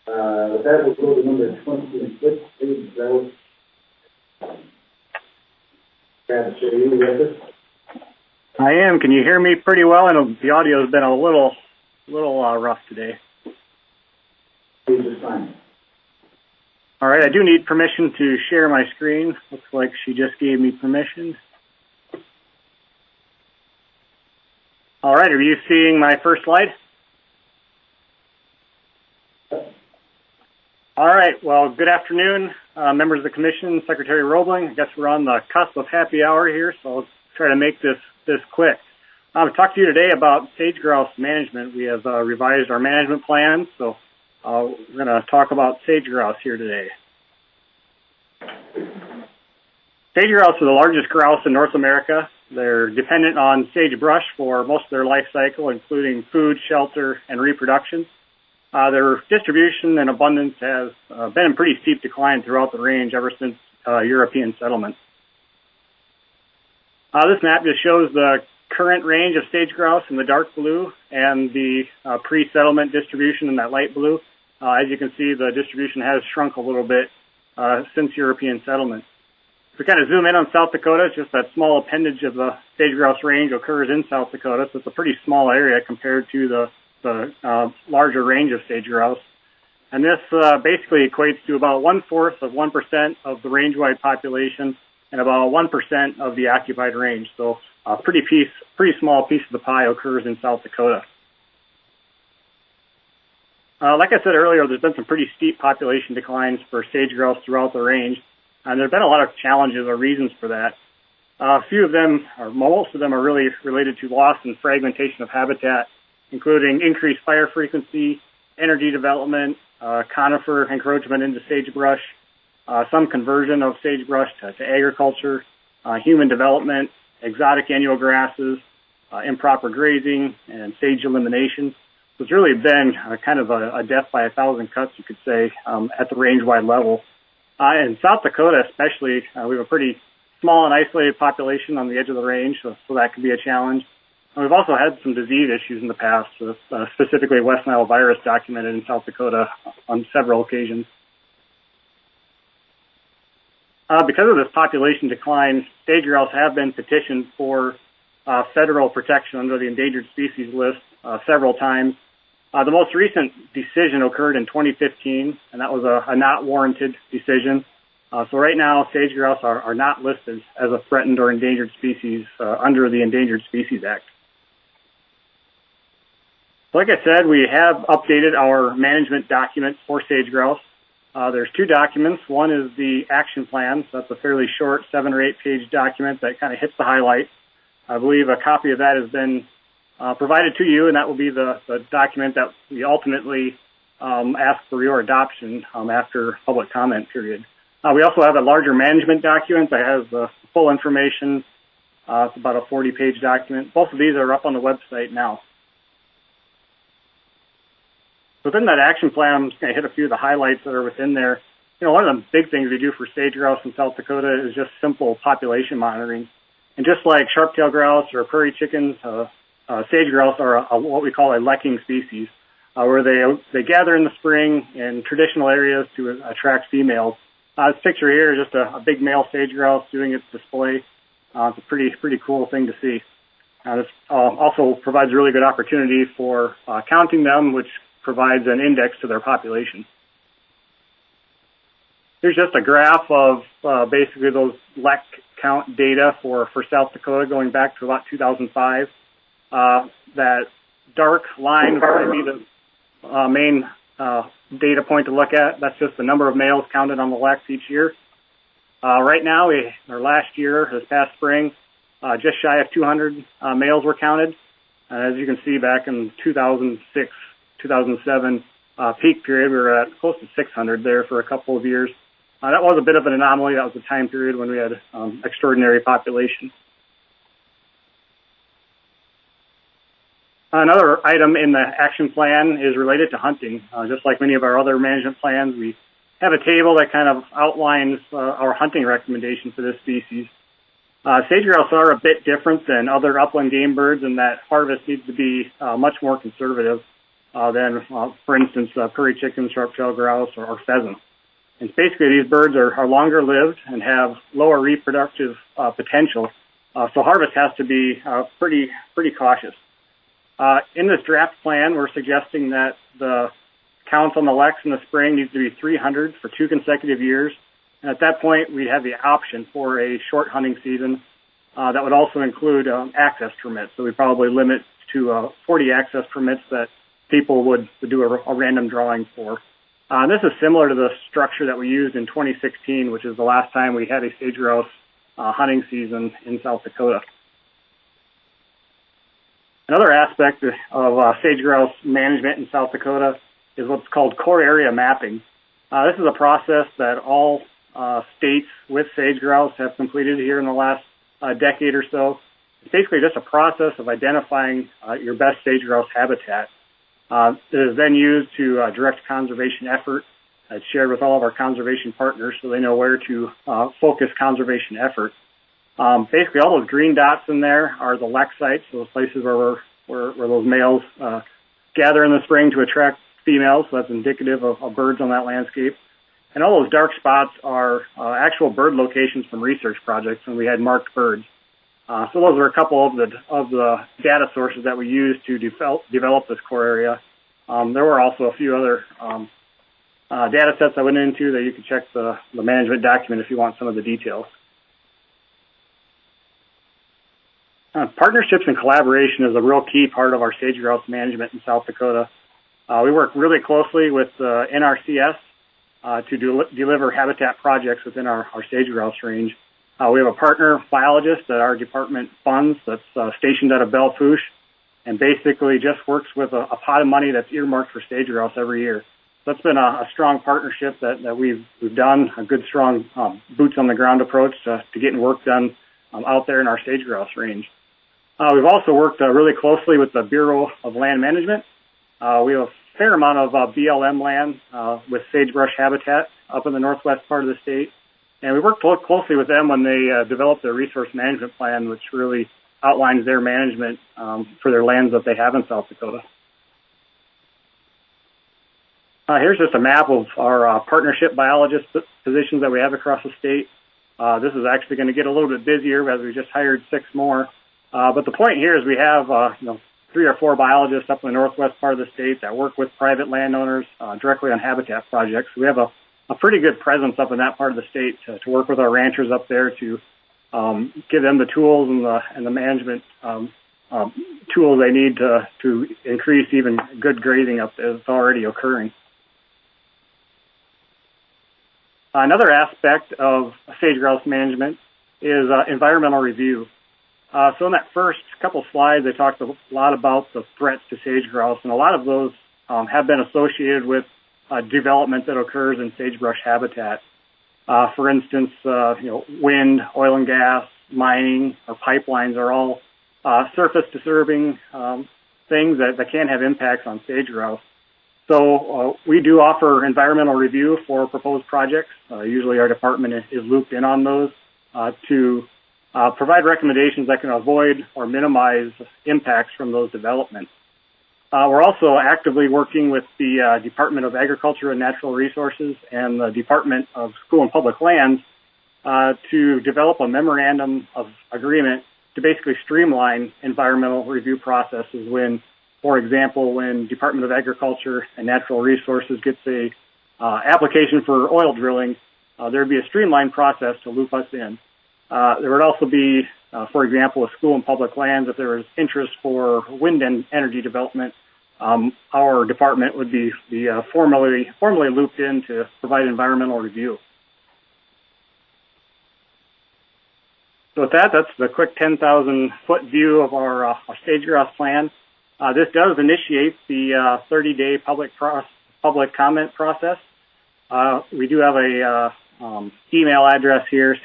With that, we'll go to number 26, sage grouse. Travis, are you with us? I am. Can you hear me pretty well? And the audio has been a little rough today. Just fine. All right, I do need permission to share my screen. Looks like she just gave me permission. All right, are you seeing my first slide? All right, well, good afternoon, members of the commission, Secretary Roebling. I guess we're on the cusp of happy hour here, so I'll try to make this quick. I'll talk to you today about sage grouse management. We have revised our management plan, so we're going to talk about sage grouse here today. Sage grouse are the largest grouse in North America. They're dependent on sagebrush for most of their life cycle, including food, shelter, and reproduction. Their distribution and abundance has been in pretty steep decline throughout the range ever since European settlement. This map just shows the current range of sage grouse in the dark blue and the pre-settlement distribution in that light blue. As you can see, the distribution has shrunk a little bit since European settlement. If we kind of zoom in on South Dakota, it's just that small appendage of the sage grouse range occurs in South Dakota, so it's a pretty small area compared to the larger range of sage grouse. And this basically equates to about 1/4 of 1% of the range-wide population and about 1% of the occupied range. So a pretty small piece of the pie occurs in South Dakota. Like I said earlier, there's been some pretty steep population declines for sage grouse throughout the range, and there have been a lot of challenges or reasons for that. A few of them, or most of them, are really related to loss and fragmentation of habitat, including increased fire frequency, energy development, conifer encroachment into sagebrush, some conversion of sagebrush to agriculture, human development, exotic annual grasses, improper grazing, and sage elimination. So it's really been kind of a death by 1,000 cuts, you could say, at the range-wide level. In South Dakota especially, we have a pretty small and isolated population on the edge of the range, so that could be a challenge. And we've also had some disease issues in the past, specifically West Nile virus documented in South Dakota on several occasions. Because of this population decline, sage grouse have been petitioned for federal protection under the endangered species list several times. The most recent decision occurred in 2015, and that was a not warranted decision. So right now, sage grouse are not listed as a threatened or endangered species under the Endangered Species Act. Like I said, we have updated our management documents for sage grouse. There's two documents. One is the action plan. So that's a fairly short 7 or 8 page document that kind of hits the highlights. I believe a copy of that has been provided to you, and that will be the document that we ultimately ask for your adoption after public comment period. We also have a larger management document that has the full information. It's about a 40-page document. Both of these are up on the website now. Within that action plan, I'm just going to hit a few of the highlights that are within there. You know, one of the big things we do for sage grouse in South Dakota is just simple population monitoring. And just like sharp-tailed grouse or prairie chickens, sage grouse are what we call a lekking species, where they gather in the spring in traditional areas to attract females. This picture here is just a big male sage grouse doing its display. It's a pretty cool thing to see. This also provides a really good opportunity for counting them, which provides an index to their population. Here's just a graph of basically those lek count data for South Dakota going back to about 2005. That dark line would be the main data point to look at. That's just the number of males counted on the leks each year. Right now, last year, this past spring, just shy of 200 males were counted. As you can see, back in 2006, 2007 peak period, we were at close to 600 there for a couple of years. That was a bit of an anomaly. That was a time period when we had extraordinary population. Another item in the action plan is related to hunting. Just like many of our other management plans, we have a table that kind of outlines our hunting recommendation for this species. Sage grouse are a bit different than other upland game birds in that harvest needs to be much more conservative. than, for instance, prairie chicken, sharp-tailed grouse, or pheasant. And basically, these birds are longer lived and have lower reproductive potential, so harvest has to be pretty cautious. In this draft plan, we're suggesting that the counts on the leks in the spring needs to be 300 for 2 consecutive years. And at that point, we have the option for a short hunting season that would also include access permits. So we probably limit to 40 access permits that people would do a random drawing for. This is similar to the structure that we used in 2016, which is the last time we had a sage grouse hunting season in South Dakota. Another aspect of sage grouse management in South Dakota is what's called core area mapping. This is a process that all states with sage grouse have completed here in the last decade or so. It's basically just a process of identifying your best sage grouse habitat. It is then used to direct conservation effort. It's shared with all of our conservation partners so they know where to focus conservation effort. Basically, all those green dots in there are the lek sites, those places where those males gather in the spring to attract females, so that's indicative of birds on that landscape. And all those dark spots are actual bird locations from research projects when we had marked birds. So those are a couple of the data sources that we used to develop this core area. There were also a few other data sets I went into that you can check the management document if you want some of the details. Partnerships and collaboration is a real key part of our sage grouse management in South Dakota. We work really closely with NRCS to deliver habitat projects within our sage grouse range. We have a partner biologist that our department funds that's stationed out of Belle Fourche and basically just works with a pot of money that's earmarked for sage grouse every year. So it's been a strong partnership that we've done, a good, strong boots on the ground approach to getting work done out there in our sage grouse range. We've also worked really closely with the Bureau of Land Management. We have a fair amount of BLM land with sagebrush habitat up in the northwest part of the state. And we worked closely with them when they developed their resource management plan, which really outlines their management for their lands that they have in South Dakota. Here's just a map of our partnership biologist positions that we have across the state. This is actually going to get a little bit busier as we just hired 6 more. But the point here is we have 3 or 4 biologists up in the northwest part of the state that work with private landowners directly on habitat projects. We have a pretty good presence up in that part of the state to work with our ranchers up there to give them the tools and the management tools they need to increase even good grazing up there that's already occurring. Another aspect of sage grouse management is environmental review. So in that first couple slides, I talked a lot about the threats to sage grouse, and a lot of those have been associated with development that occurs in sagebrush habitat. For instance, wind, oil and gas, mining, or pipelines are all surface disturbing things that can have impacts on sage grouse. So we do offer environmental review for proposed projects. Usually our department is looped in on those to provide recommendations that can avoid or minimize impacts from those developments. We're also actively working with the Department of Agriculture and Natural Resources and the Department of School and Public Lands to develop a memorandum of agreement to basically streamline environmental review processes when, for example, when Department of Agriculture and Natural Resources gets a application for oil drilling, there would be a streamlined process to loop us in. There would also be, for example, a School and Public Lands, if there was interest for wind and energy development, our department would be formally looped in to provide environmental review. So with that, that's the quick 10,000-foot view of our sage grouse plan. This does initiate the 30-day public comment process. We do have a email address here,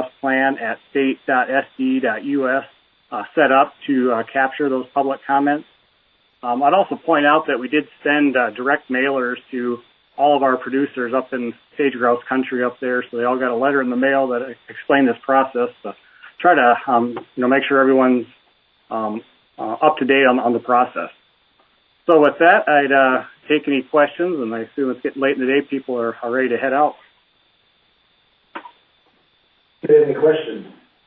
sagegrouseplan@state.sd.us, set up to capture those public comments. I'd also point out that we did send direct mailers to all of our producers up in sage grouse country up there, so they all got a letter in the mail that explained this process to try to make sure everyone's up to date on the process. So with that, I'd take any questions, and I assume it's getting late in the day. People are ready to head out. Any questions?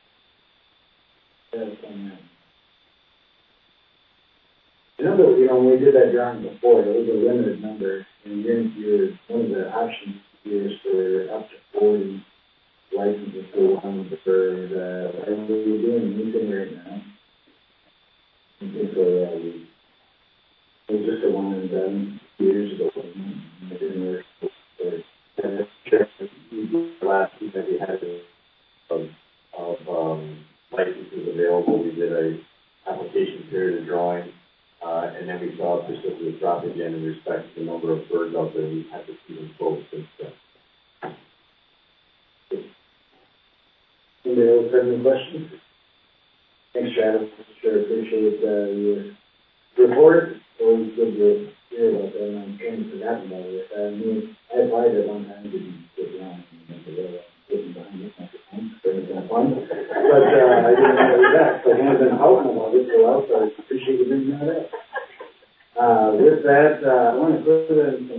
The number, when we did that drawing before, it was a limited number, and then one of the options is for up to 40 licenses for one for the, are we doing anything right now? I think it was just a one and done years ago. It didn't work. Last week that we had of licenses available, we did a application period of drawing, and then we saw a precipitous drop again in respect to the number of birds out there. We had to see them close since then. Anybody else have any questions? Thanks, Travis. Sure, appreciate your report. Always good to hear about that, and I'm trying to forget about it. I applied at one time to get around and getting behind this microphone. It's been fun. But I didn't know it was that. So I haven't been out about it for a while, so I appreciate you bringing that up. With that, I want to put in some